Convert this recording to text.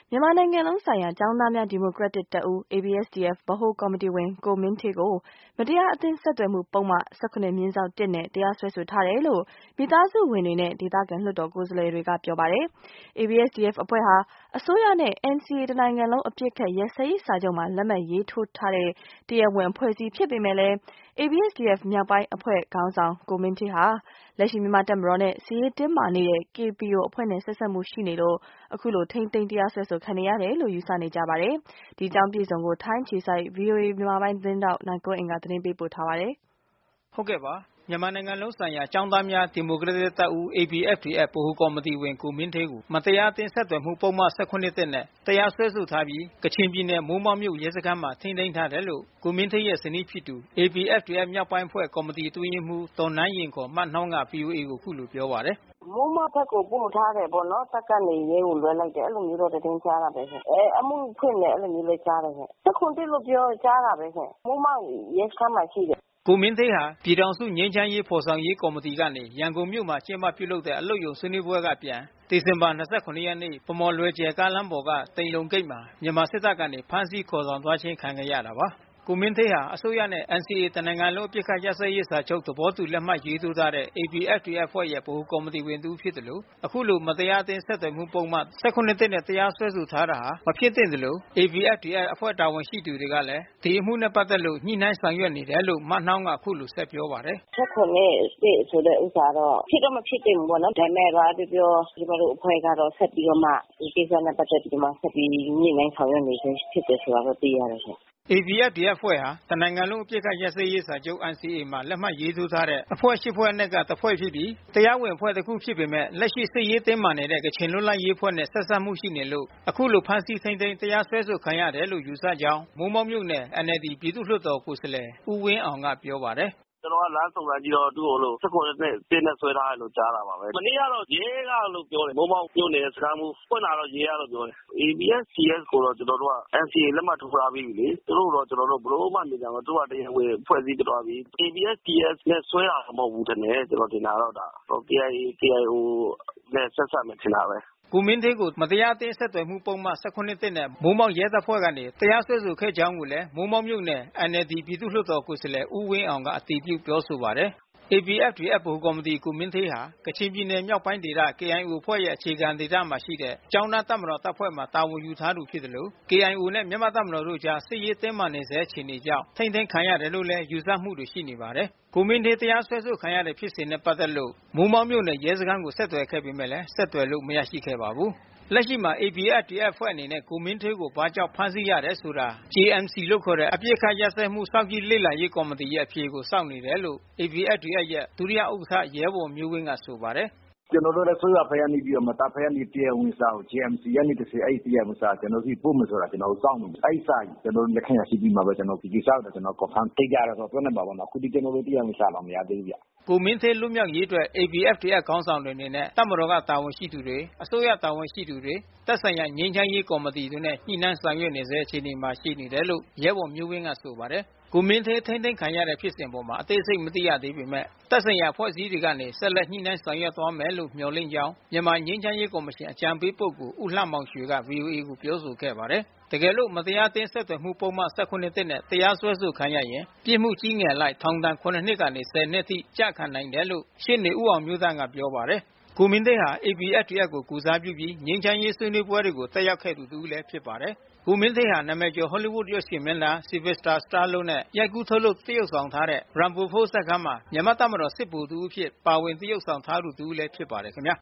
မြန်မာနိုင်ငံလုံးဆိုင်ရာကျောင်းသားများဒီမိုကရက်တစ်တပ်ဦး ABSDF ဗဟိုကော်မတီဝင်ကိုမင်းဌေးကိုမတရားအသင်းဆက်သွယ်မှုပုဒ်မ ၁၇/၁ နဲ့တရားစွဲဆိုထားတယ်လို့မိသားစုဝင်တွေနဲ့ဒေသခံလွှတ်တော်ကိုယ်စားလှယ်တွေကပြောပါတယ်။ ABSDF အဖွဲ့ဟာအစိုးရနဲ့ NCA တနိုင်ငံလုံးအပစ်အခတ်ရပ်စဲရေးစာချုပ်မှာလက်မှတ်ရေးထိုးထားတဲ့တရားဝင်အဖွဲ့အစည်းဖြစ်ပေမဲ့လည်း ABSDF မြောက်ပိုင်းအဖွဲ့ခေါင်းဆောင်ကိုမင်းဌေးဟာလက်ရှိမြန်မာတပ်မတော်နဲ့စစ်ရေးတင်းမာနေတဲ့ KPO အဖွဲ့နဲ့ဆက်စပ်မှုရှိနေလို့အခုလိုထိန်းသိမ်းတရားစွဲဆိုခံနေရတယ်လို့ယူဆနေကြပါတယ်။ ဒီအကြောင်းပြည့်စုံကိုထိုင်းအခြေစိုက် VOA မြန်မာပိုင်းသတင်းထောက်နိုင်ကွန်းအိန်ကသတင်းပေးပို့ထားပါတယ်။ ဟုတ်ကဲ့ပါမြန်မာနိုင်ငံလုံးဆိုင်ရာကျောင်းသားများဒီမိုကရက်တစ်တပ်ဦး ABSDF ဗဟိုကော်မတီဝင်ကိုမင်းဌေးကိုမတရားအသင်းဆက်သွယ်မှုပုဒ်မ ၁၇/၁ နဲ့တရားစွဲဆိုထားပြီးကချင်ပြည်နယ်မိုးမောက်မြို့ရဲစခန်းမှာထိန်းသိမ်းထားတယ်လို့ကိုမင်းဌေးရဲ့ဇနီးဖြစ်သူ ABSDF မြောက်ပိုင်းအဖွဲ့ကော်မတီအတွင်းရေးမှူးဒေါ်နန်းယဉ်မနှောင်းက VOA ကိုအခုလိုပြောပါတယ်။မိုးမောက်ဘက်ကိုပို့ထားတယ်ပေါ့နော်တပ်ကနေရဲကိုလွှဲလိုက်တယ်အဲ့လိုမျိုးတော့သတင်းကြားတာပဲရှင်အမှုဖွင့်တယ်အဲ့လိုမျိုးလဲကြားတယ်ရှင်1/1လို့ပြောကြားတာပဲရှင်မိုးမောက်ရဲစခန်းမှာရှိတယ်ကိုမင်းဌေးဟာပြည်ထောင်စုငြိမ်းချမ်းရေးဖော်ဆောင်ရေးကော်မတီကနေရန်ကုန်မြို့မှာကျင်းပပြုလုပ်တဲ့အလုပ်ရုံဆွေးနွေးပွဲကပြန်ဒီဇင်ဘာ27ရက်နေ့ဗမော်လွယ်ကျယ်ကားလမ်းပေါ်ကတိန်လုံဂိတ်မှာမြန်မာစစ်တပ်ကနေဖမ်းဆီးခေါ်ဆောင်သွားခြင်းခံခဲ့ရတာပါကိုမင်းဌေးဟာအစိုးရနဲ့ NCA တနိုင်ငံလုံးအပစ်ခတ်ရပ်စဲရေးစာချုပ်သဘောတူလက်မှတ်ရေးထိုးထားတဲ့ ABSDF အဖွဲ့ရဲ့ဗဟိုကော်မတီဝင်တဦးဖြစ်တယ်လို့အခုလိုမတရားအသင်းဆက်သွယ်မှုပုဒ်မ ၁၇/၁ နဲ့တရားစွဲဆိုထားတာဟာမဖြစ်သင့်တယ်လို့ ABSDF အဖွဲ့တာဝန်ရှိသူတွေကလည်းဒီအမှုနဲ့ပတ်သက်လို့ညှိနှိုင်းဆောင်ရွက်နေတယ်လို့မနှောင်းကအခုလိုဆက်ပြောပါတယ်၁၇/၁ဆိုတဲ့ဥစ္စာတော့ဖြစ်တော့မဖြစ်သင့်ဘူးပေါ့နော်ဒါပေမဲ့ဘာပြောပြောကျွန်တော်တို့အဖွဲ့ကတော့ဆက်ပြီးတော့မှဒီကိစ္စနဲ့ပတ်သက်ပြီးမှဆက်ပြီးညှိနှိုင်းဆောင်ရွက်နေခြင်းဖြစ်တယ်ဆိုတာတော့သိရတယ်ရှင် ABSDF အဖွဲ့ဟာတနိုင်ငံလုံးအပစ်အခတ်ရပ်စဲရေးစာချုပ် NCA မှာလက်မှတ်ရေးထိုးထားတဲ့အဖွဲ့8ဖွဲ့အနက်ကတစ်ဖွဲ့ဖြစ်ပြီးတရားဝင်အဖွဲ့တစ်ခုဖြစ်ပေမဲ့လက်ရှိစစ်ရေးတင်းမာနေတဲ့ကချင်လွတ်လပ်ရေးအဖွဲ့နဲ့ဆက်စပ်မှုရှိနေလို့အခုလိုဖမ်းဆီးထိန်းသိမ်းတရားစွဲဆိုခံရတယ်လို့ယူဆကြောင်းမိုးမောက်မြို့နယ် NLD ပြည်သူ့လွှတ်တော်ကိုယ်စားလှယ်ဦးဝင်းအောင်ကပြောပါတယ်ကျွန်တော်ကလမ်းစုံစမ်းကြည့်တော့သူ့ကိုလို့၁၇နဲ့ဆွဲထားတယ်လို့ကြားတာပါပဲမနေ့ကတော့ရဲကလို့ပြောတယ်မိုးမောက်မြို့နယ်စခန်းမှုဖွင့်လာတော့ရဲကလို့ပြောတယ် ABSDF ကိုတော့ကျွန်တော်တို့က NCA လက်မှတ်ထိုးထားပြီးပြီလေသူတို့တော့ကျွန်တော်တို့ဘလို့မှနေကြမှာသူကတရားဝင်ဖွဲ့စည်းပြသွားပြီ ABSDF နဲ့ဆွဲတာမဟုတ်ဘူးတကယ်ကျွန်တော်တင်တာတော့ဒါ KIA KIO နဲ့ဆက်ဆက်မယ်ထင်တာပဲကိုမင်းဌေးကိုမတရားအသင်းဆက်သွယ်မှုပုဒ်မ ၁၇/၁ နဲ့မိုးမောက်ရဲတပ်ဖွဲ့ကနေတရားစွဲဆိုခဲ့ကြောင်းကိုလည်းမိုးမောက်မြို့နယ် NLD ပြည်သူ့လွှတ်တော်ကိုယ်စားလှယ်ဦးဝင်းအောင်ကအတည်ပြုပြောဆိုပါတယ်ABSDF ဗဟိုကော်မတီကိုမင်းဌေးဟာကချင်ပြည်နယ်မြောက်ပိုင်းဒေသ KIO အဖွဲ့ရဲ့အခြေခံဒေသမှာရှိတဲ့ကျောင်းသားတပ်မတော်တပ်ဖွဲ့မှာတာဝန်ယူထားသူဖြစ်တယ်လို့ KIO နဲ့မြန်မာတပ်မတော်တို့ကြားစစ်ရေးတင်းမာနေဆဲအခြေအနေကြောင့်ထိန်းသိမ်းခံရတယ်လို့လည်းယူဆမှုတွေရှိနေပါတယ်ကိုမင်းဌေးတရားစွဲဆိုခံရတဲ့ဖြစ်စဉ်နဲ့ပတ်သက်လို့မိုးမောက်မြို့နယ်ရဲစခန်းကိုဆက်သွယ်ခဲ့ပေမဲ့ဆက်သွယ်လို့မရရှိခဲ့ပါဘူးလက်ရှိမှာ ABSDF အဖွဲ့အနေနဲ့ကိုမင်းဌေးကိုဘာကြောင့်ဖမ်းဆီးရတယ်ဆိုတာ JMC လို့ခေါ်တဲ့အပစ်အခတ်ရပ်စဲမှုစောင့်ကြည့်လေ့လာရေးကော်မတီရဲ့အဖြေကိုစောင့်နေတယ်လို့ ABSDF ရဲ့ဒုတိယဥက္ကဋ္ဌရဲဘော်မျိုးဝင်းကဆိုပါတယ်ကျွန်တော်တို့လည်းဆိုရဖက်ရနေပြီးတော့မတာဖက်ရနေတရားဝင်စာကို JMC ရနေတစ်စီအဲ့တရားဝင်စာကျွန်တော်စီပို့မယ်ဆိုတာကျွန်တော်စောင့်နေအဲ့စာကျွန်တော်လက်ခံရရှိပြီးမှာပဲကျွန်တော်ဒီကိစ္စကိုကျွန်တော် confirm တိတ်ကြရတော့ပြောနေပါဘောနော်အခုဒီကျွန်တော်တို့တရားဝင်စာတော့မရသေးဘူးဗျကိုမင်းဌေးလွတ်မြောက်ရေးအတွက် ABSDF ခေါင်းဆောင်တွေအနေနဲ့တပ်မတော်ကတာဝန်ရှိသူတွေအစိုးရတာဝန်ရှိသူတွေသက်ဆိုင်ရာငြိမ်းချမ်းရေးကော်မတီတွေနဲ့ညှိနှိုင်းဆောင်ရွက်နေဆဲအခြေအနေမှာရှိနေတယ်လို့ရဲဘော်မျိုးဝင်းကဆိုပါတယ်ကိုမင်းဌေးထိန်းသိမ်းခံရတဲ့ဖြစ်စဉ်ပေါ်မှာအသေးစိတ်မသိရသေးပေမဲ့သက်ဆိုင်ရာဖွဲ့စည်းတွေကနေဆက်လက်ညှိနှိုင်းဆောင်ရွက်သွားမယ်လို့မျှော်လင့်ကြောင်းမြန်မာငြိမ်းချမ်းရေးကော်မရှင်အကြံပေးပုဂ္ဂိုလ်ဦးလှမောင်ရွှေက VOA ကိုပြောဆိုခဲ့ပါတယ်တကယ်လို့မတရားအသင်းဆက်သွယ်မှုပုဒ်မ ၁၇/၁ နဲ့တရားစွဲဆိုခံရရင်ပြစ်မှုကြီးငယ်လိုက်ထောင်ဒဏ်9နှစ်ကနေ10နှစ်အထိကျခံနိုင်တယ်လို့ရှေ့နေဦးအောင်မျိုးသန့်ကပြောပါတယ်ကိုမင်းဌေးဟာ ABSDF ကိုကူစားပြုပြီးငြိမ်းချမ်းရေးဆွေးနွေးပွဲတွေကိုတက်ရောက်ခဲ့သူတစ်ဦးလည်းဖြစ်ပါတယ်။ကိုမင်းဌေးဟာနာမည်ကျော်ဟောလိဝုဒ်ရုပ်ရှင်မင်းသား Sylvester Stallone နဲ့ရိုက်ကူးထုတ်လုပ်သရုပ်ဆောင်ထားတဲ့ Rambo 4 ဇာတ်ကားမှာမြန်မာ့တပ်မတော်စစ်ဗိုလ်တဦးအဖြစ်ပါဝင်သရုပ်ဆောင်ထားသူတစ်ဦးလည်းဖြစ်ပါတယ်ခင်ဗျာ